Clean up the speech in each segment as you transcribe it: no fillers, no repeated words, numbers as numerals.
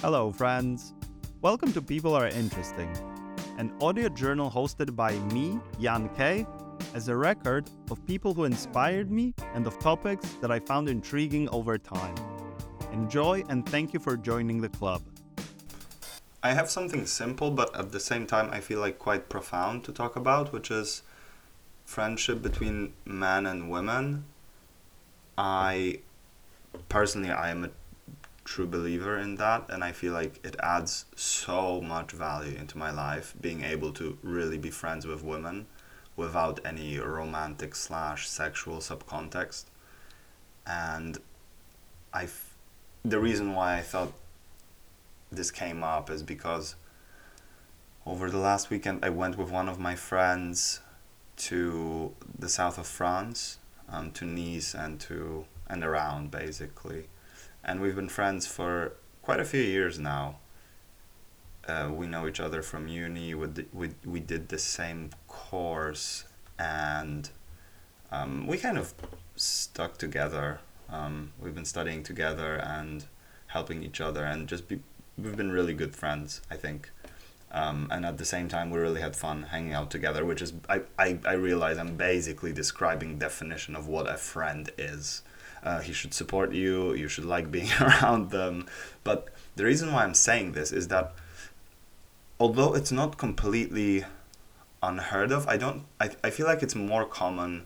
Hello, friends. Welcome to People Are Interesting, an audio journal hosted by me, Jan K, as a record of people who inspired me and of topics that I found intriguing over time. Enjoy and thank you for joining the club. I have something simple, but at the same time, I feel like quite profound to talk about, which is friendship between men and women. I am a true believer in that, and I feel like it adds so much value into my life, being able to really be friends with women without any romantic slash sexual subcontext. And the reason why I thought this came up is because over the last weekend I went with one of my friends to the south of France, to Nice and around basically. And we've been friends for quite a few years now. We know each other from uni. We did the same course, and we kind of stuck together. We've been studying together and helping each other, and we've been really good friends, I think. And at the same time, we really had fun hanging out together, which is I realize I'm basically describing definition of what a friend is. He should support you, you should like being around them. But the reason why I'm saying this is that although it's not completely unheard of, I feel like it's more common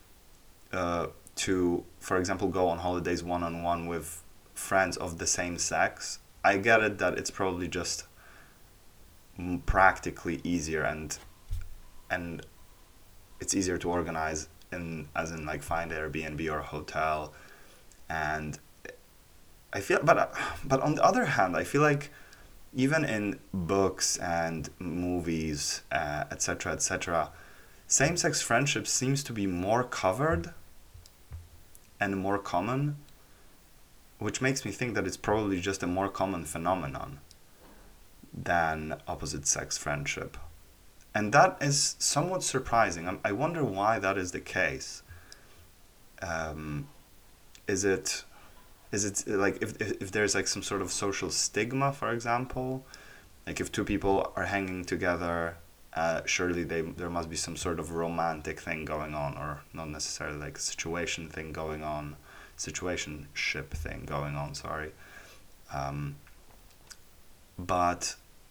to, for example, go on holidays one-on-one with friends of the same sex. I get it that it's probably just practically easier and it's easier to organize as in like find Airbnb or a hotel. And I feel, but on the other hand, I feel like even in books and movies, etc., same-sex friendship seems to be more covered and more common, which makes me think that it's probably just a more common phenomenon than opposite-sex friendship. And that is somewhat surprising. I wonder why that is the case. Is it like if there's like some sort of social stigma, for example, like if two people are hanging together, surely there must be some sort of romantic thing going on, or not necessarily like a situationship thing going on. Sorry, but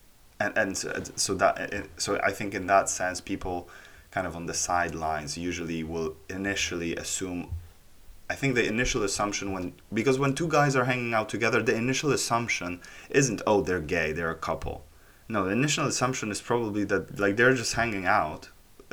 so I think in that sense, people kind of on the sidelines usually will initially assume. I think the initial assumption because when two guys are hanging out together, the initial assumption isn't, oh, they're gay, they're a couple. No, the initial assumption is probably that like they're just hanging out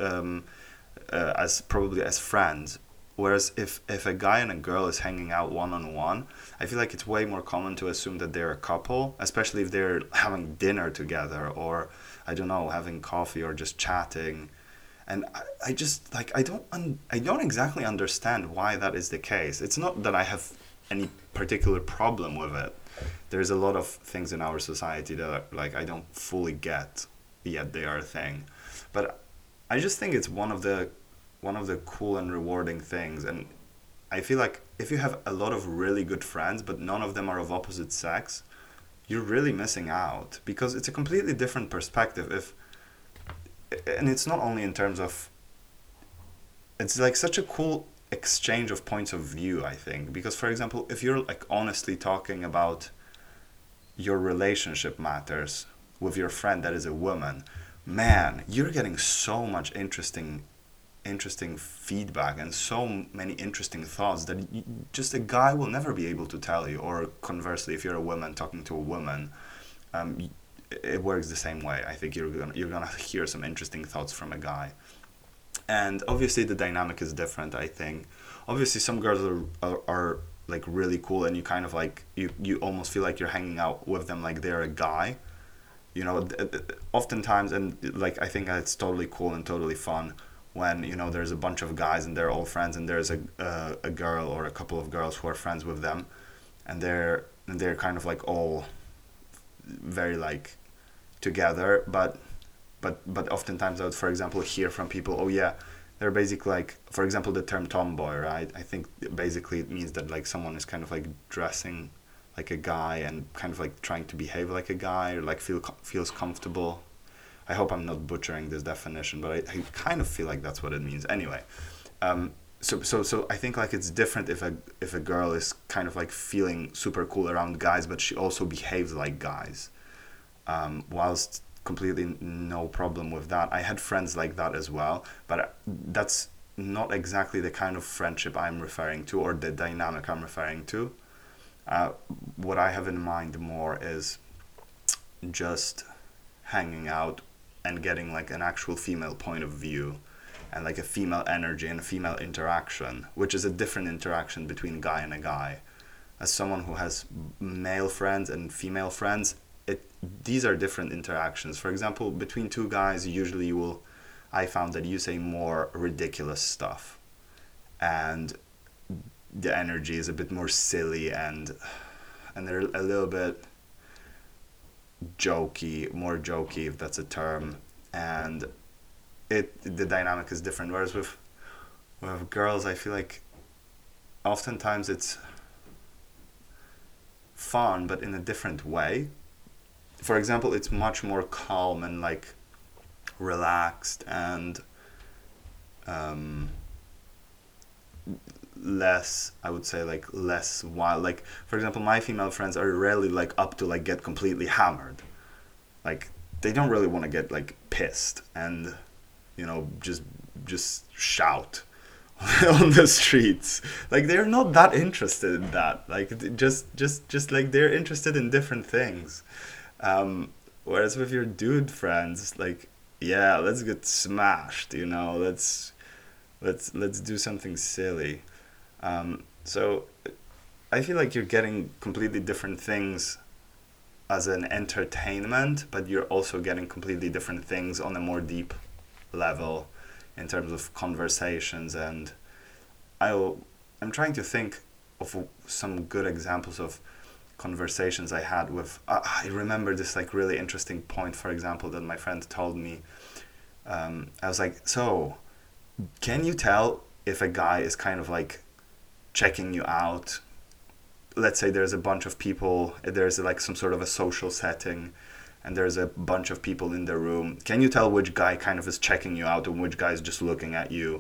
as friends. Whereas if a guy and a girl is hanging out one-on-one, I feel like it's way more common to assume that they're a couple, especially if they're having dinner together or, I don't know, having coffee or just chatting. And I just like I don't exactly understand why that is the case. It's not that I have any particular problem with it. There's a lot of things in our society that like I don't fully get, yet they are a thing. But I just think it's one of the cool and rewarding things. And I feel like if you have a lot of really good friends but none of them are of opposite sex, you're really missing out, because it's a completely different perspective. And it's not only in terms of, it's like such a cool exchange of points of view, I think, because for example, if you're like honestly talking about your relationship matters with your friend that is a woman, man, you're getting so much interesting feedback and so many interesting thoughts that just a guy will never be able to tell you. Or conversely, if you're a woman talking to a woman, it works the same way. I think you're gonna hear some interesting thoughts from a guy, and obviously the dynamic is different. I think obviously some girls are like really cool, and you kind of like you almost feel like you're hanging out with them like they're a guy, oftentimes. And like I think it's totally cool and totally fun when there's a bunch of guys and they're all friends, and there's a girl or a couple of girls who are friends with them, and they're kind of like all very like together, but oftentimes I would, for example, hear from people, oh yeah, they're basically like, for example, the term tomboy, right? I think basically it means that like someone is kind of like dressing like a guy and kind of like trying to behave like a guy, or like feels comfortable. I hope I'm not butchering this definition, but I kind of feel like that's what it means. Anyway, um, so I think like it's different if a girl is kind of like feeling super cool around guys, but she also behaves like guys. Whilst completely no problem with that. I had friends like that as well, but that's not exactly the kind of friendship I'm referring to or the dynamic I'm referring to. Uh, what I have in mind more is just hanging out and getting like an actual female point of view and like a female energy and a female interaction, which is a different interaction between guy and a guy. As someone who has male friends and female friends, it these are different interactions. For example, between two guys, usually you will I found that you say more ridiculous stuff, and the energy is a bit more silly, and they're a little bit jokey, more jokey if that's a term, and the dynamic is different. Whereas with girls, I feel like oftentimes it's fun, but in a different way. For example, it's much more calm and like relaxed and um, less, I would say, like less wild. Like for example, my female friends are rarely like up to like get completely hammered. Like they don't really want to get like pissed and just shout on the streets. Like they're not that interested in that. Like just like they're interested in different things. Um, Whereas with your dude friends, like yeah, let's get smashed. Let's do something silly. So I feel like you're getting completely different things as an entertainment, but you're also getting completely different things on a more deep level in terms of conversations. And I'll, I'm trying to think of some good examples of conversations I had with. I remember this like really interesting point, for example, that my friend told me. I was like, so can you tell if a guy is kind of like checking you out? Let's say there's a bunch of people, there's like some sort of a social setting, and there's a bunch of people in the room. Can you tell which guy kind of is checking you out and which guy is just looking at you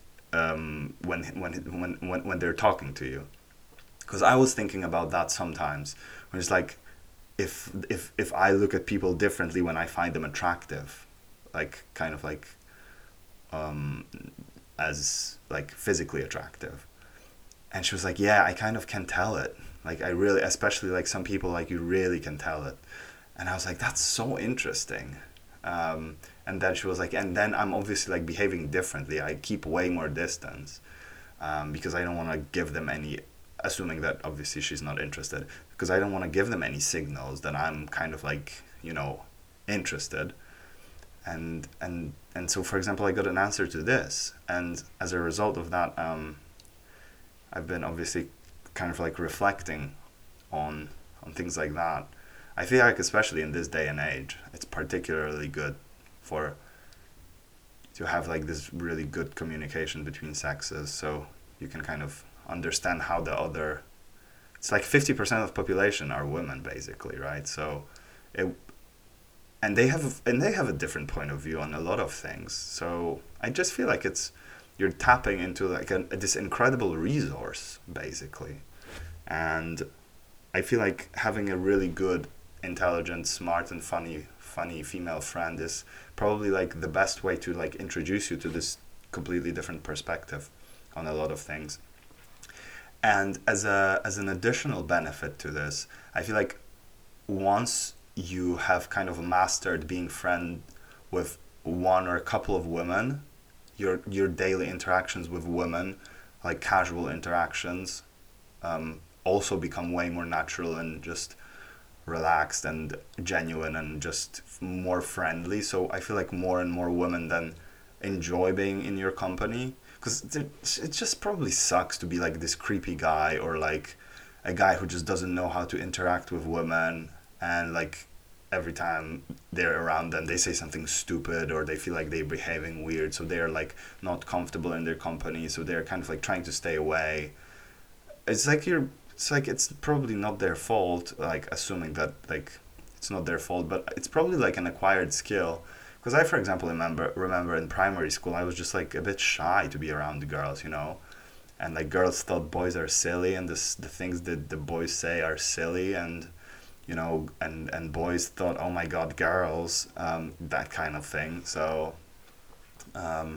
when they're talking to you? Because I was thinking about that sometimes. When it's like, if I look at people differently when I find them attractive, like kind of like um, as like physically attractive. And she was like, yeah, I kind of can tell it. Like I really, especially like some people, like you really can tell it. And I was like, that's so interesting. And then she was like, and then I'm obviously like behaving differently. I keep way more distance because I don't want to give them any, assuming that obviously she's not interested, because I don't want to give them any signals that I'm kind of like, interested. And so, for example, I got an answer to this. And as a result of that, I've been obviously kind of like reflecting on things like that. I feel like especially in this day and age, it's particularly good for to have like this really good communication between sexes, so you can kind of understand how the other. It's like 50% of the population are women, basically, right? So, it and they have a different point of view on a lot of things. So I just feel like you're tapping into like this incredible resource, basically, and I feel like having a really good, intelligent, smart, and funny female friend is probably like the best way to like introduce you to this completely different perspective on a lot of things. And as an additional benefit to this, I feel like once you have kind of mastered being friend with one or a couple of women, your daily interactions with women, like casual interactions, also become way more natural and just relaxed and genuine and just more friendly. So I feel like more and more women then enjoy being in your company, because it just probably sucks to be like this creepy guy or like a guy who just doesn't know how to interact with women, and like every time they're around them they say something stupid or they feel like they're behaving weird, so they're like not comfortable in their company, so they're kind of like trying to stay away. It's like you're it's like it's probably not their fault, like assuming that like it's not their fault, but it's probably like an acquired skill. Because I, for example, remember in primary school, I was just like a bit shy to be around the girls, you know, and like girls thought boys are silly, and the things that the boys say are silly, and you know, and boys thought, oh my god, girls, that kind of thing. Um,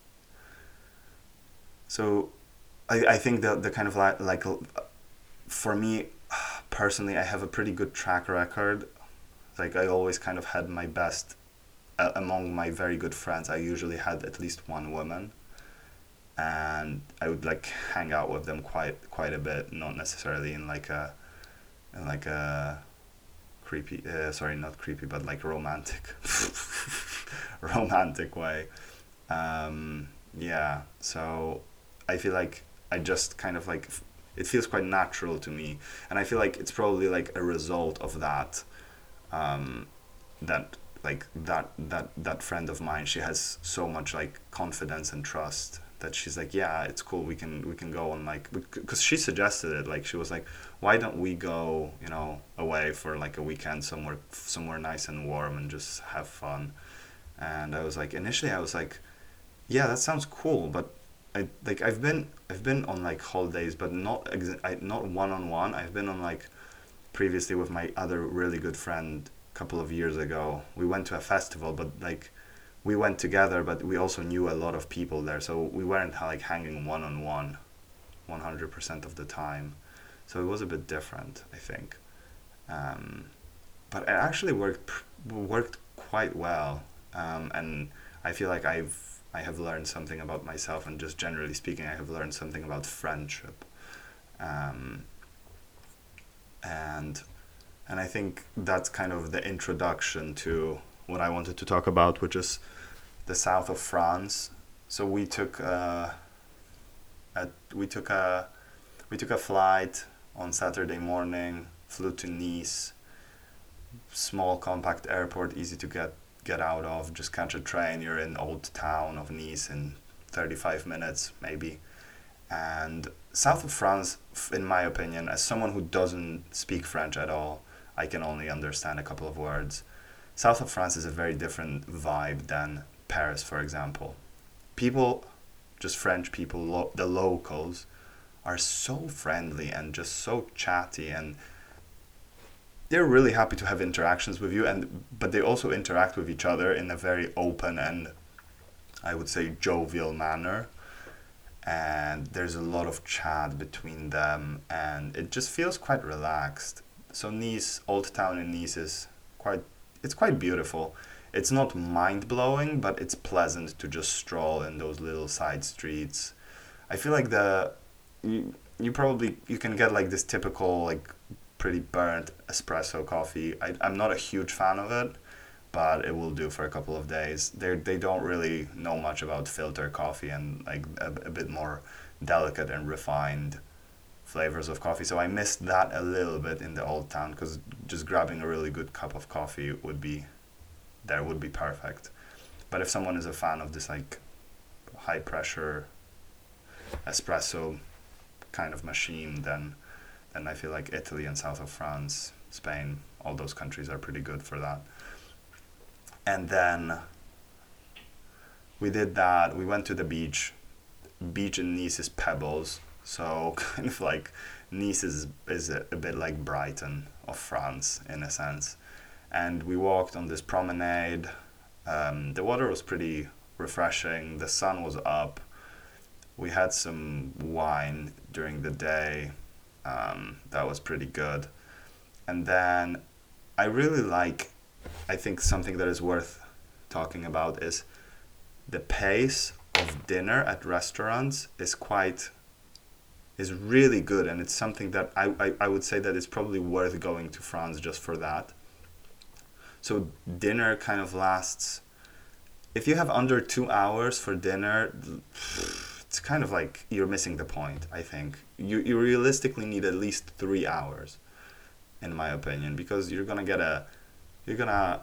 so I think the kind of like for me personally, I have a pretty good track record. Like I always kind of had my best among my very good friends. I usually had at least one woman, and I would like hang out with them quite a bit, not necessarily in like a creepy sorry, not creepy, but like romantic romantic way. Yeah, so I feel like I just kind of like it feels quite natural to me, and I feel like it's probably like a result of that. um, that that friend of mine, she has so much like confidence and trust that she's like, yeah, it's cool, we can go on, like, because she suggested it, like she was like, why don't we go, you know, away for like a weekend somewhere nice and warm and just have fun. And I was like, initially I was like, yeah, that sounds cool, but I've been on like holidays, but not one on one. I've been on like previously with my other really good friend a couple of years ago. We went to a festival, but like we went together, but we also knew a lot of people there, so we weren't like hanging one on one 100% of the time. So it was a bit different, I think. Um, but it actually worked quite well, and I feel like I have learned something about myself, and just generally speaking, I have learned something about friendship. Um, and and I think that's kind of the introduction to what I wanted to talk about, which is the south of France. So a we took a we took a flight on Saturday morning, flew to Nice, small compact airport, easy to get out of. Just catch a train, you're in old town of Nice in 35 minutes maybe. And south of France, in my opinion, as someone who doesn't speak French at all, I can only understand a couple of words. South of France is a very different vibe than Paris, for example. People, just French people, the locals, are so friendly and just so chatty, and they're really happy to have interactions with you, and but they also interact with each other in a very open and, I would say, jovial manner. And there's a lot of chat between them, and it just feels quite relaxed. So Nice, old town in Nice, is quite it's quite beautiful. It's not mind blowing, but it's pleasant to just stroll in those little side streets. I feel like you can get like this typical like pretty burnt espresso coffee. I'm not a huge fan of it, but it will do for a couple of days. They don't really know much about filter coffee and like a bit more delicate and refined flavors of coffee. So I missed that a little bit in the old town, because just grabbing a really good cup of coffee would be perfect. But if someone is a fan of this like high pressure espresso kind of machine, then I feel like Italy and south of France, Spain, all those countries are pretty good for that. And then we did that. We went to the beach. Beach in Nice is pebbles, so kind of like Nice is a bit like Brighton of France in a sense. And we walked on this promenade. The water was pretty refreshing. The sun was up. We had some wine during the day. That was pretty good. And then I really like, I think something that is worth talking about is the pace of dinner at restaurants is really good, and it's something that I would say that it's probably worth going to France just for that. So dinner kind of lasts, if you have under 2 hours for dinner, it's kind of like you're missing the point, I think. You realistically need at least 3 hours, in my opinion, because you're gonna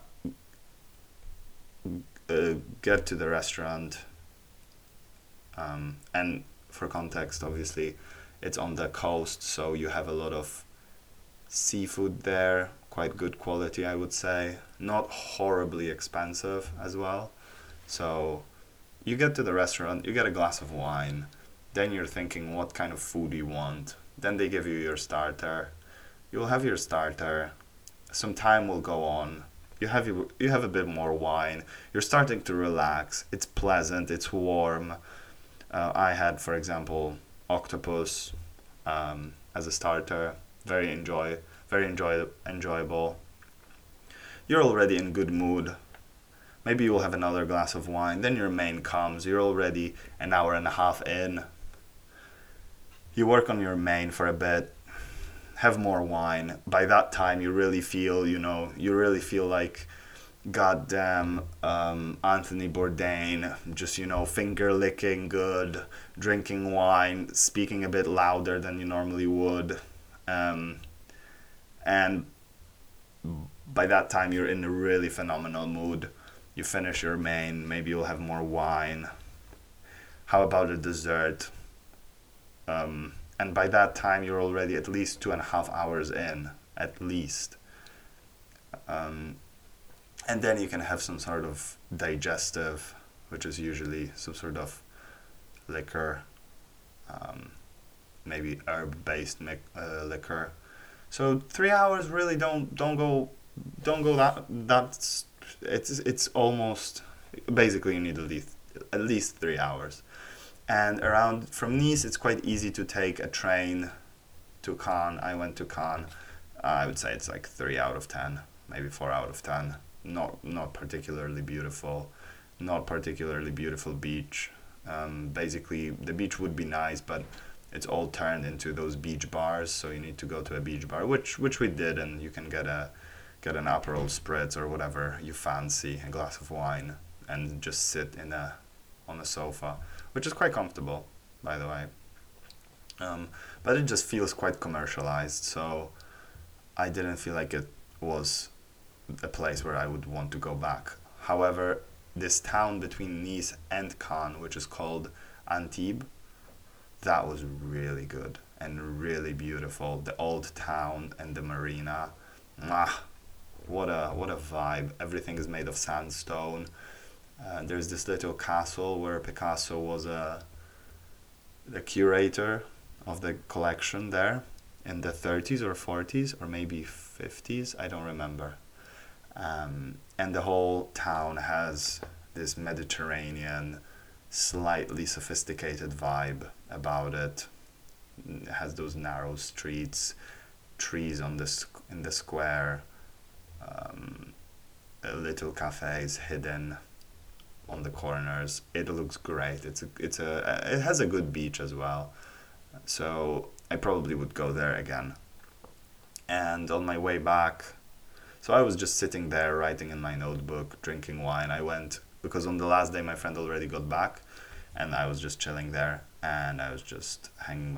get to the restaurant, and for context, obviously, It's on the coast, so you have a lot of seafood there, quite good quality, I would say. Not horribly expensive as well. So you get to the restaurant, you get a glass of wine, then you're thinking what kind of food you want. Then they give you your starter. You'll have your starter. Some time will go on. You have a bit more wine. You're starting to relax. It's pleasant. It's warm. I had, for example, octopus as a starter. Enjoyable. You're already in good mood. Maybe you'll have another glass of wine. Then your main comes. You're already an hour and a half in. You work on your main for a bit. Have more wine. By that time, you really feel like goddamn Anthony Bourdain, just, finger licking good, drinking wine, speaking a bit louder than you normally would. And by that time, you're in a really phenomenal mood. You finish your main, maybe you'll have more wine. How about a dessert? And by that time, you're already at least 2.5 hours in, at least. And then you can have some sort of digestive, which is usually some sort of liquor, maybe herb-based liquor. So 3 hours really don't go that's it's almost, basically you need at least 3 hours. And from Nice, it's quite easy to take a train to Cannes. I went to Cannes. I would say it's like 3 out of 10, maybe 4 out of 10. Not particularly beautiful. Not particularly beautiful beach. Basically, the beach would be nice, but it's all turned into those beach bars. So you need to go to a beach bar, which we did, and you can get an Aperol Spritz or whatever you fancy, a glass of wine, and just sit on a sofa, which is quite comfortable, by the way. But it just feels quite commercialized, so I didn't feel like it was a place where I would want to go back. However, this town between Nice and Cannes, which is called Antibes, that was really good and really beautiful. The old town and the marina, what a vibe. Everything is made of sandstone. There's this little castle where Picasso was the curator of the collection there in the 30s or 40s or maybe 50s, I don't remember. And the whole town has this Mediterranean, slightly sophisticated vibe about it. It has those narrow streets, trees in the square, little cafes hidden on the corners. It looks great. It has a good beach as well, so I probably would go there again. And on my way back, so I was just sitting there writing in my notebook, drinking wine. I went because on the last day my friend already got back, and I was just chilling there, and I was just hanging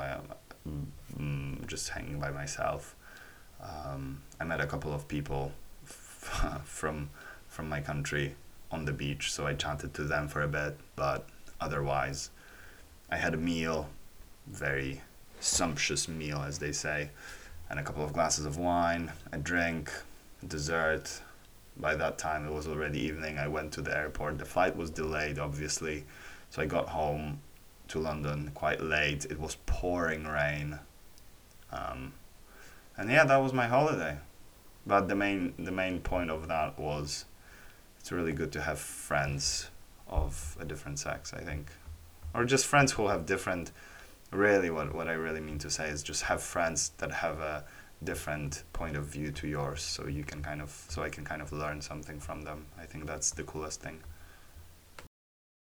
by myself. I met a couple of people from my country on the beach, so I chatted to them for a bit, but otherwise I had a meal, very sumptuous meal as they say, and a couple of glasses of wine, a drink, dessert. By that time it was already evening. I went to the airport. The flight was delayed, obviously, so I got home to London quite late. It was pouring rain, and yeah, that was my holiday. But the main point of that was it's really good to have friends of a different sex, I think, or just friends who have different. Really, what I really mean to say is just have friends that have a different point of view to yours, so I can kind of learn something from them. I think that's the coolest thing.